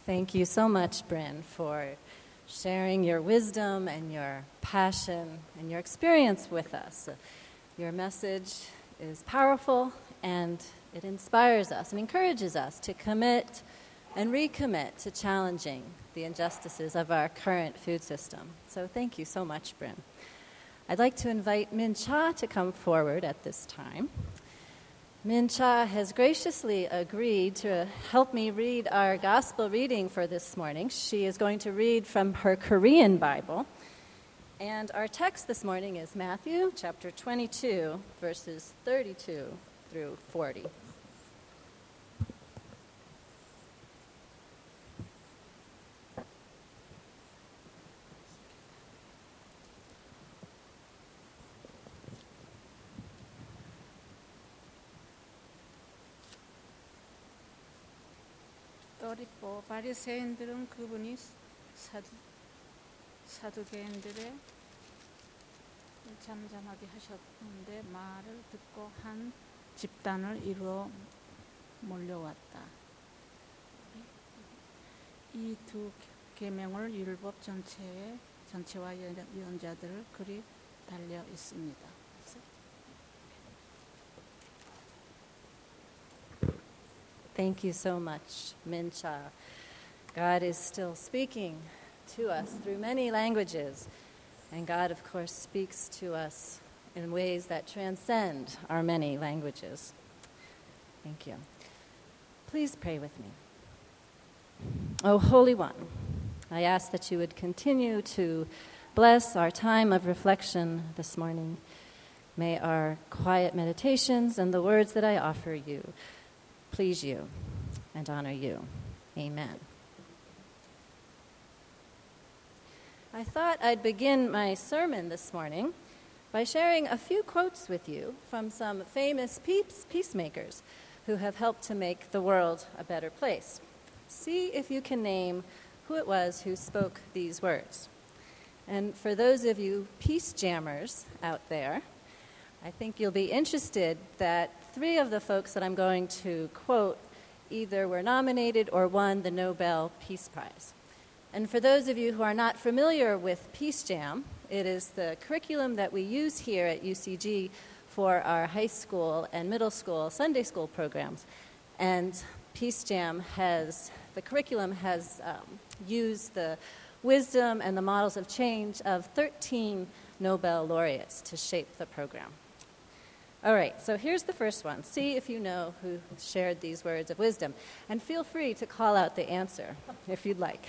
Thank you so much, Bryn, for sharing your wisdom and your passion and your experience with us. Your message is powerful, and it inspires us and encourages us to commit and recommit to challenging the injustices of our current food system. So thank you so much, Bryn. I'd like to invite Min Cha to come forward at this time. Min Cha has graciously agreed to help me read our gospel reading for this morning. She is going to read from her Korean Bible. And our text this morning is Matthew chapter 22, verses 32 through 40. 바리새인들은 그분이 사두개인들의 잠잠하게 하셨는데 말을 듣고 한 집단을 이루어 몰려왔다. 이 두 계명을 율법 전체와 예언자들을 글이 달려 있습니다. Thank you so much, Min Cha. God is still speaking to us through many languages, and God, of course, speaks to us in ways that transcend our many languages. Thank you. Please pray with me. O Holy One, I ask that you would continue to bless our time of reflection this morning. May our quiet meditations and the words that I offer you please you and honor you. Amen. I thought I'd begin my sermon this morning by sharing a few quotes with you from some famous peacemakers who have helped to make the world a better place. See if you can name who it was who spoke these words. And for those of you peace jammers out there, I think you'll be interested that 3 of the folks that I'm going to quote either were nominated or won the Nobel Peace Prize. And for those of you who are not familiar with Peace Jam, it is the curriculum that we use here at UCG for our high school and middle school Sunday school programs. And Peace Jam the curriculum has used the wisdom and the models of change of 13 Nobel laureates to shape the program. All right, so here's the first one. See if you know who shared these words of wisdom. And feel free to call out the answer if you'd like.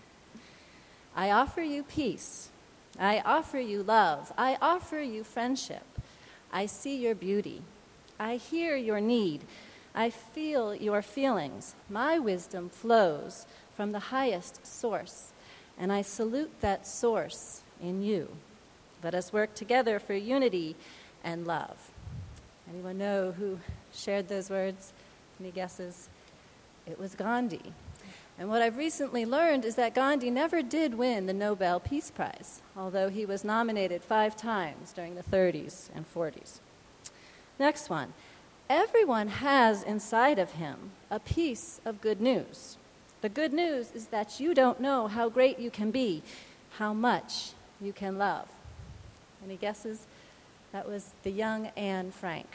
I offer you peace. I offer you love. I offer you friendship. I see your beauty. I hear your need. I feel your feelings. My wisdom flows from the highest source, and I salute that source in you. Let us work together for unity and love. Anyone know who shared those words? Any guesses? It was Gandhi. And what I've recently learned is that Gandhi never did win the Nobel Peace Prize, although he was nominated 5 times during the 30s and 40s. Next one. Everyone has inside of him a piece of good news. The good news is that you don't know how great you can be, how much you can love. Any guesses? That was the young Anne Frank.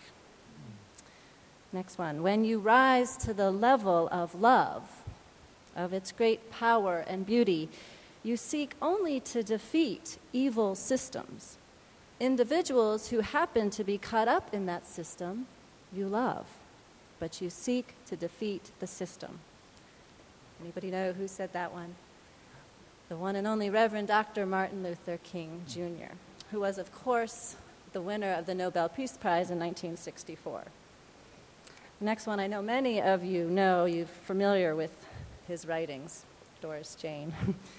Next one. When you rise to the level of love, of its great power and beauty, you seek only to defeat evil systems. Individuals who happen to be caught up in that system, you love, but you seek to defeat the system. Anybody know who said that one? The one and only Reverend Dr. Martin Luther King Jr., who was, of course, the winner of the Nobel Peace Prize in 1964. The next one I know many of you know, you're familiar with his writings, Doris Jane.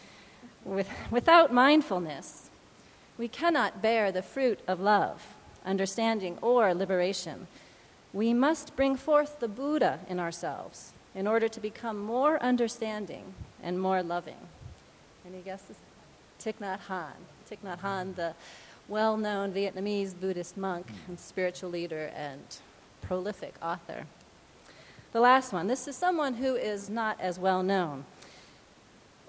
Without mindfulness, we cannot bear the fruit of love, understanding, or liberation. We must bring forth the Buddha in ourselves in order to become more understanding and more loving. Any guesses? Thich Nhat Hanh. Thich Nhat Hanh, the well-known Vietnamese Buddhist monk and spiritual leader and prolific author. The last one. This is someone who is not as well known.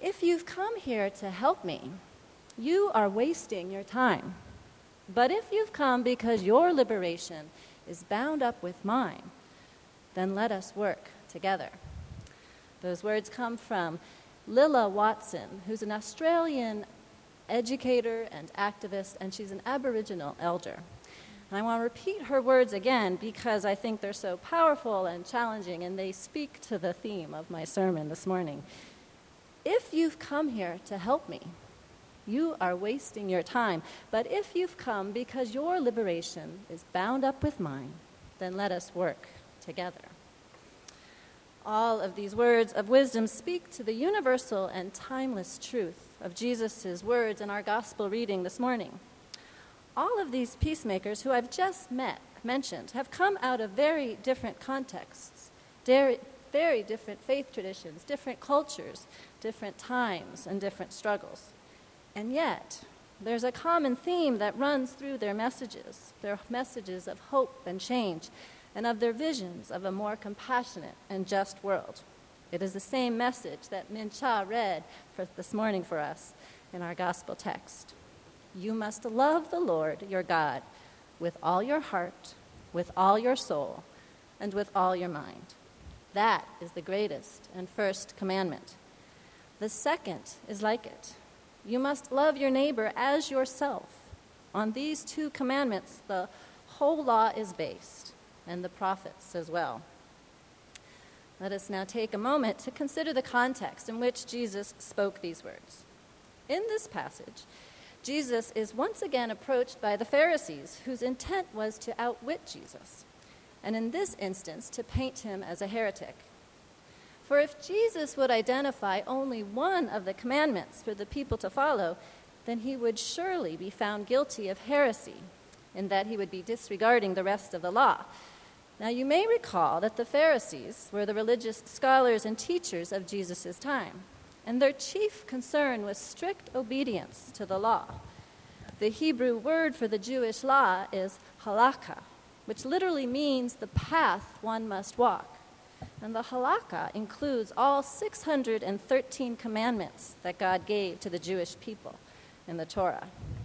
If you've come here to help me, you are wasting your time. But if you've come because your liberation is bound up with mine, then let us work together. Those words come from Lilla Watson, who's an Australian educator and activist, and she's an Aboriginal elder. And I want to repeat her words again because I think they're so powerful and challenging, and they speak to the theme of my sermon this morning. If you've come here to help me, you are wasting your time. But if you've come because your liberation is bound up with mine, then let us work together. All of these words of wisdom speak to the universal and timeless truth of Jesus' words in our gospel reading this morning. All of these peacemakers who I've just mentioned have come out of very different contexts, very different faith traditions, different cultures, different times, and different struggles. And yet, there's a common theme that runs through their messages of hope and change, and of their visions of a more compassionate and just world. It is the same message that Min Cha read this morning for us in our gospel text. You must love the Lord your God with all your heart, with all your soul, and with all your mind. That is the greatest and first commandment. The second is like it. You must love your neighbor as yourself. On these two commandments, the whole law is based, and the prophets as well. Let us now take a moment to consider the context in which Jesus spoke these words. In this passage, Jesus is once again approached by the Pharisees, whose intent was to outwit Jesus, and in this instance, to paint him as a heretic. For if Jesus would identify only one of the commandments for the people to follow, then he would surely be found guilty of heresy, in that he would be disregarding the rest of the law. Now, you may recall that the Pharisees were the religious scholars and teachers of Jesus' time, and their chief concern was strict obedience to the law. The Hebrew word for the Jewish law is halakha, which literally means the path one must walk. And the halakha includes all 613 commandments that God gave to the Jewish people in the Torah.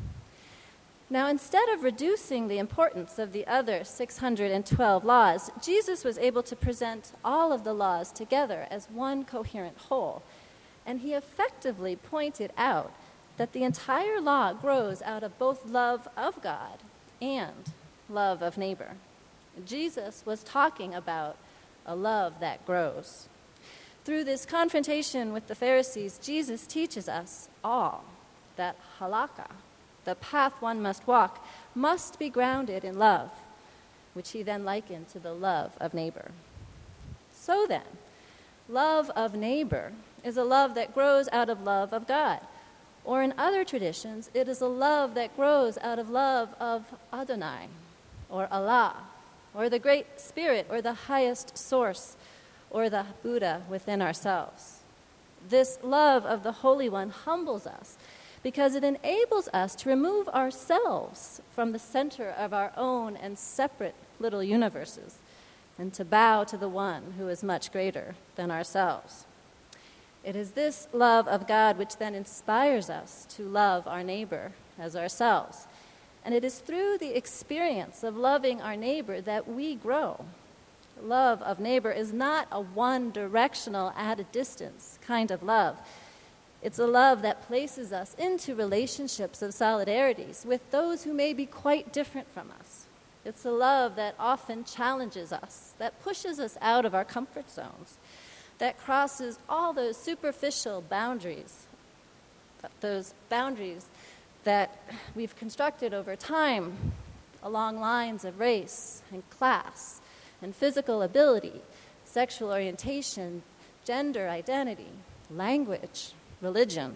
Now, instead of reducing the importance of the other 612 laws, Jesus was able to present all of the laws together as one coherent whole. And he effectively pointed out that the entire law grows out of both love of God and love of neighbor. Jesus was talking about a love that grows. Through this confrontation with the Pharisees, Jesus teaches us all that halakha, the path one must walk, must be grounded in love, which he then likened to the love of neighbor. So then, love of neighbor is a love that grows out of love of God. Or in other traditions, it is a love that grows out of love of Adonai, or Allah, or the Great Spirit, or the highest source, or the Buddha within ourselves. This love of the Holy One humbles us because it enables us to remove ourselves from the center of our own and separate little universes and to bow to the one who is much greater than ourselves. It is this love of God which then inspires us to love our neighbor as ourselves. And it is through the experience of loving our neighbor that we grow. Love of neighbor is not a one-directional, at a distance kind of love. It's a love that places us into relationships of solidarities with those who may be quite different from us. It's a love that often challenges us, that pushes us out of our comfort zones, that crosses all those superficial boundaries, those boundaries that we've constructed over time along lines of race and class and physical ability, sexual orientation, gender identity, language, religion,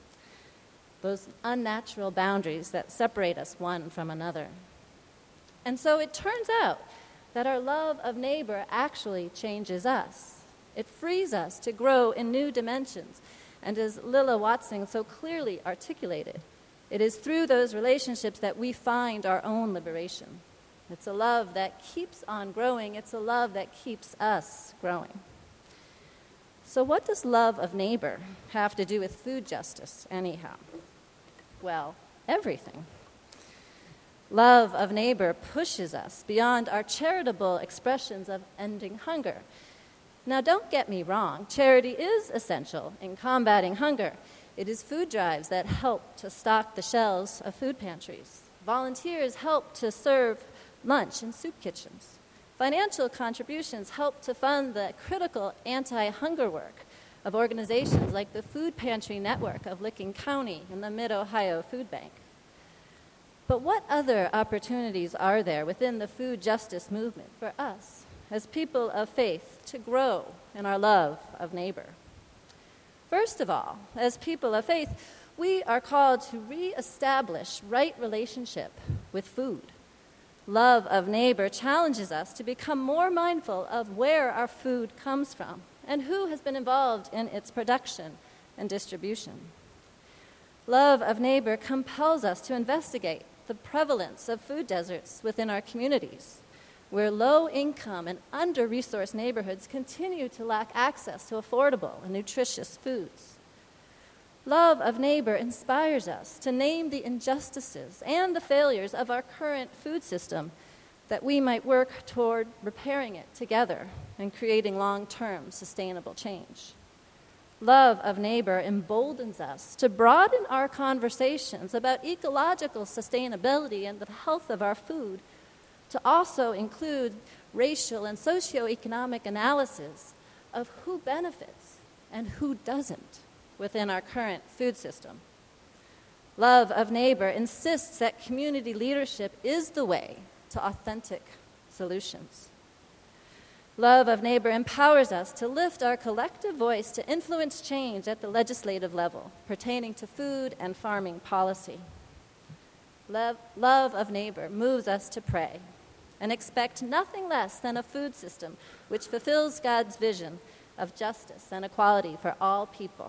those unnatural boundaries that separate us one from another. And so it turns out that our love of neighbor actually changes us. It frees us to grow in new dimensions. And as Lilla Watson so clearly articulated, it is through those relationships that we find our own liberation. It's a love that keeps on growing. It's a love that keeps us growing. So what does love of neighbor have to do with food justice, anyhow? Well, everything. Love of neighbor pushes us beyond our charitable expressions of ending hunger. Now, don't get me wrong, charity is essential in combating hunger. It is food drives that help to stock the shelves of food pantries. Volunteers help to serve lunch in soup kitchens. Financial contributions help to fund the critical anti-hunger work of organizations like the Food Pantry Network of Licking County and the Mid-Ohio Food Bank. But what other opportunities are there within the food justice movement for us as people of faith to grow in our love of neighbor? First of all, as people of faith, we are called to reestablish right relationship with food. Love of neighbor challenges us to become more mindful of where our food comes from and who has been involved in its production and distribution. Love of neighbor compels us to investigate the prevalence of food deserts within our communities, where low-income and under-resourced neighborhoods continue to lack access to affordable and nutritious foods. Love of neighbor inspires us to name the injustices and the failures of our current food system, that we might work toward repairing it together and creating long-term sustainable change. Love of neighbor emboldens us to broaden our conversations about ecological sustainability and the health of our food, to also include racial and socioeconomic analysis of who benefits and who doesn't within our current food system. Love of neighbor insists that community leadership is the way to authentic solutions. Love of neighbor empowers us to lift our collective voice to influence change at the legislative level pertaining to food and farming policy. Love of neighbor moves us to pray and expect nothing less than a food system which fulfills God's vision of justice and equality for all people.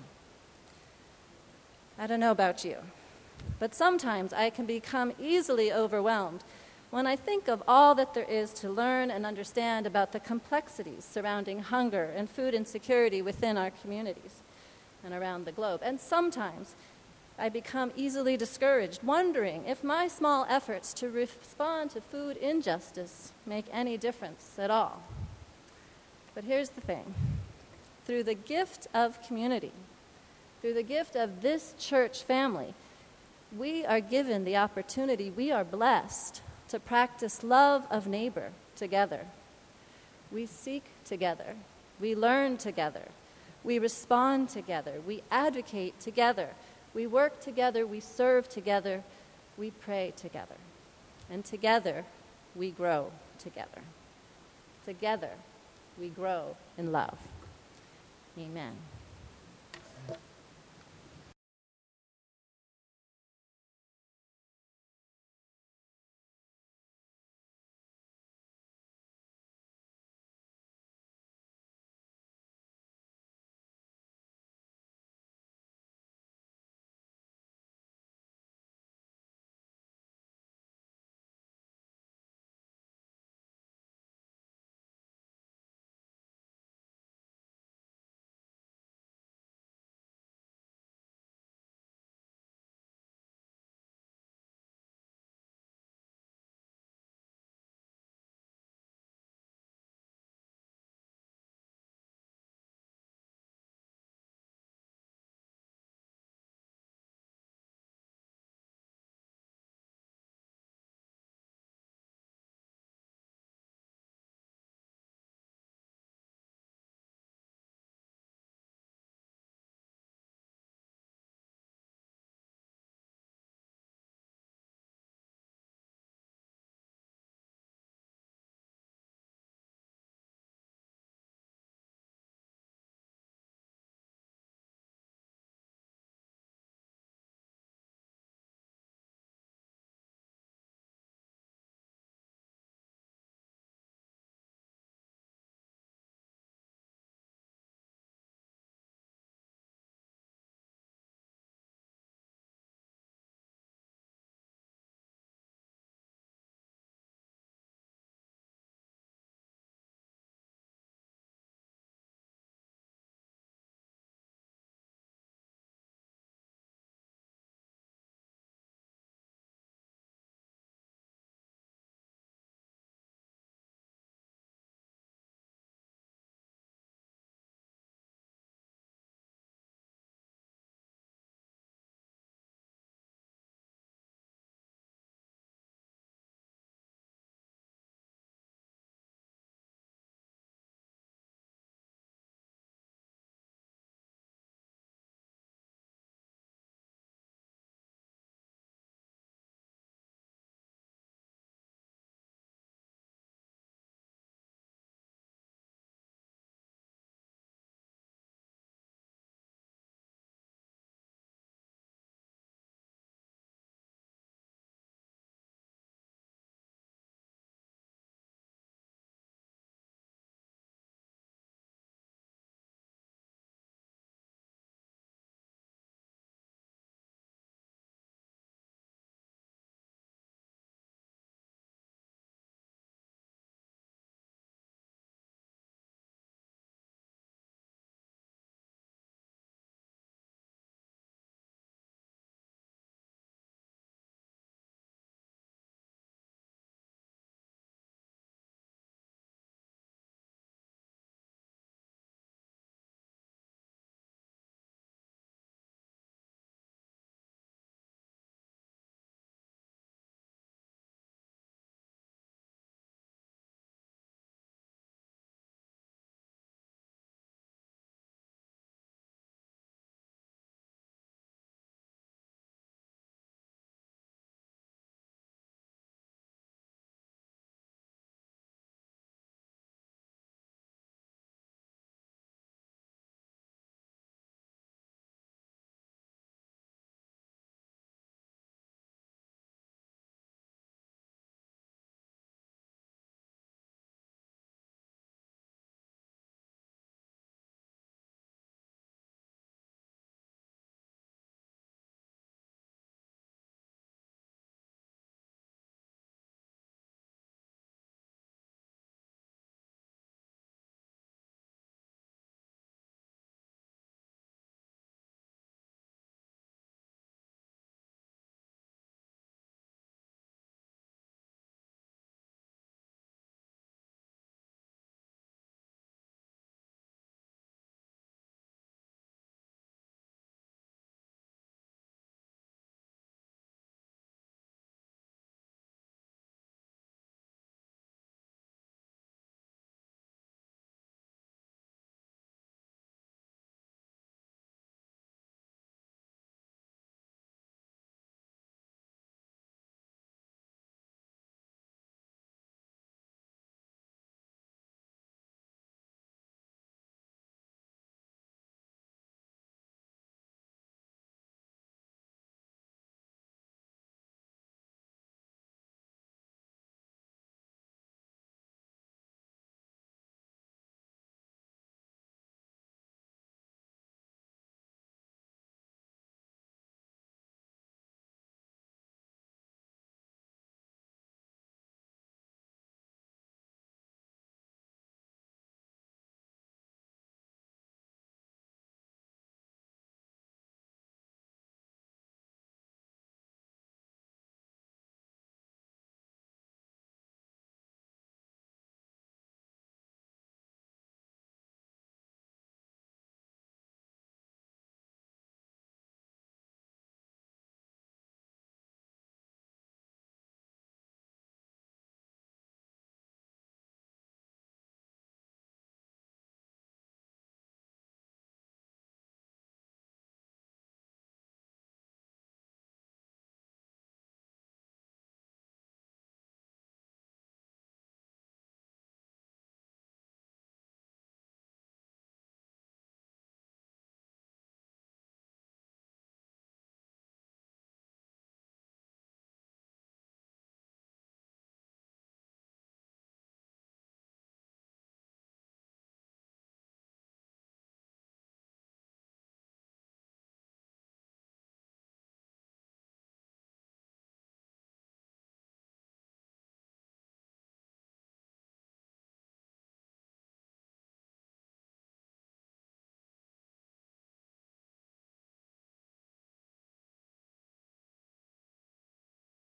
I don't know about you, but sometimes I can become easily overwhelmed when I think of all that there is to learn and understand about the complexities surrounding hunger and food insecurity within our communities and around the globe. And sometimes I become easily discouraged, wondering if my small efforts to respond to food injustice make any difference at all. But here's the thing. Through the gift of community, through the gift of this church family, we are given the opportunity, we are blessed to practice love of neighbor together. We seek together. We learn together. We respond together. We advocate together. We work together. We serve together. We pray together. And together, we grow together. Together, we grow in love. Amen.